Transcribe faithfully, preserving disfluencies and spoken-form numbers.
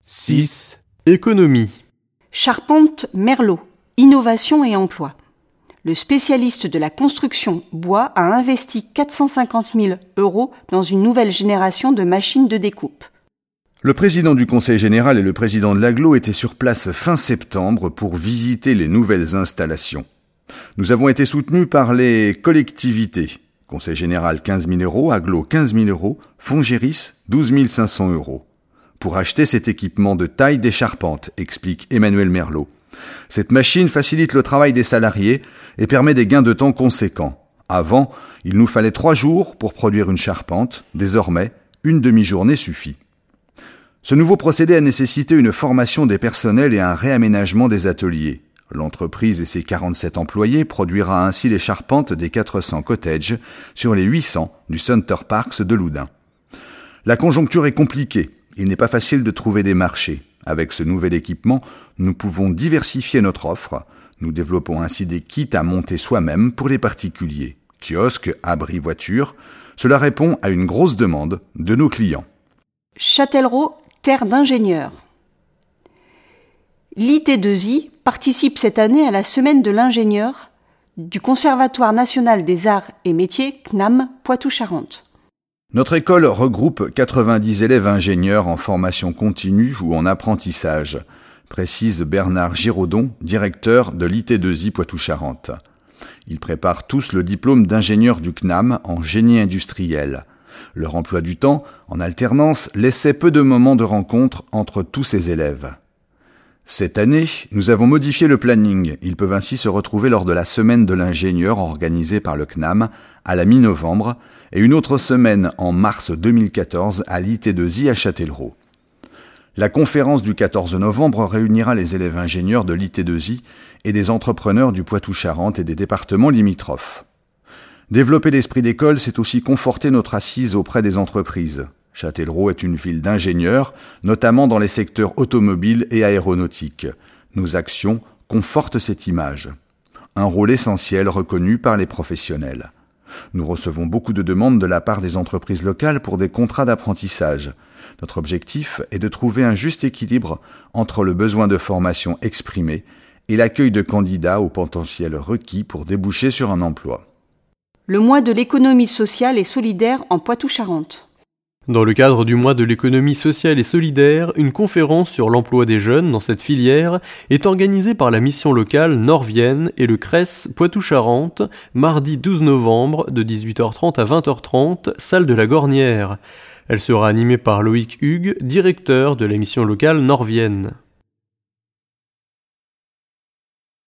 six. Économie. Charpente Merlot, innovation et emploi. Le spécialiste de la construction bois a investi quatre cent cinquante mille euros dans une nouvelle génération de machines de découpe. Le président du Conseil général et le président de l'Agglo étaient sur place fin septembre pour visiter les nouvelles installations. Nous avons été soutenus par les collectivités. Conseil général quinze mille euros, Agglo quinze mille euros, Fongéris douze mille cinq cents euros. Pour acheter cet équipement de taille des charpentes, explique Emmanuel Merlot. Cette machine facilite le travail des salariés et permet des gains de temps conséquents. Avant, il nous fallait trois jours pour produire une charpente. Désormais, une demi-journée suffit. Ce nouveau procédé a nécessité une formation des personnels et un réaménagement des ateliers. L'entreprise et ses quarante-sept employés produira ainsi les charpentes des quatre cents cottages sur les huit cents du Center Parcs de Loudun. La conjoncture est compliquée. Il n'est pas facile de trouver des marchés. Avec ce nouvel équipement, nous pouvons diversifier notre offre. Nous développons ainsi des kits à monter soi-même pour les particuliers. Kiosques, abris, voitures. Cela répond à une grosse demande de nos clients. Châtellerault, terre d'ingénieurs. L'I T deux I participe cette année à la Semaine de l'ingénieur du Conservatoire national des arts et métiers C N A M Poitou-Charentes. Notre école regroupe quatre-vingt-dix élèves ingénieurs en formation continue ou en apprentissage, précise Bernard Giraudon, directeur de l'I T deux I Poitou-Charentes. Ils préparent tous le diplôme d'ingénieur du C N A M en génie industriel. Leur emploi du temps, en alternance, laissait peu de moments de rencontre entre tous ces élèves. Cette année, nous avons modifié le planning. Ils peuvent ainsi se retrouver lors de la semaine de l'ingénieur organisée par le C N A M à la mi-novembre et une autre semaine en mars deux mille quatorze à l'I T deux I à Châtellerault. La conférence du quatorze novembre réunira les élèves ingénieurs de l'I T deux I et des entrepreneurs du Poitou-Charentes et des départements limitrophes. Développer l'esprit d'école, c'est aussi conforter notre assise auprès des entreprises. Châtellerault est une ville d'ingénieurs, notamment dans les secteurs automobiles et aéronautiques. Nos actions confortent cette image. Un rôle essentiel reconnu par les professionnels. Nous recevons beaucoup de demandes de la part des entreprises locales pour des contrats d'apprentissage. Notre objectif est de trouver un juste équilibre entre le besoin de formation exprimé et l'accueil de candidats au potentiel requis pour déboucher sur un emploi. Le mois de l'économie sociale et solidaire en Poitou-Charentes. Dans le cadre du mois de l'économie sociale et solidaire, une conférence sur l'emploi des jeunes dans cette filière est organisée par la mission locale Nord-Vienne et le C R E S Poitou-Charentes, mardi douze novembre de dix-huit heures trente à vingt heures trente, salle de la Gornière. Elle sera animée par Loïc Hugues, directeur de la mission locale Nord-Vienne.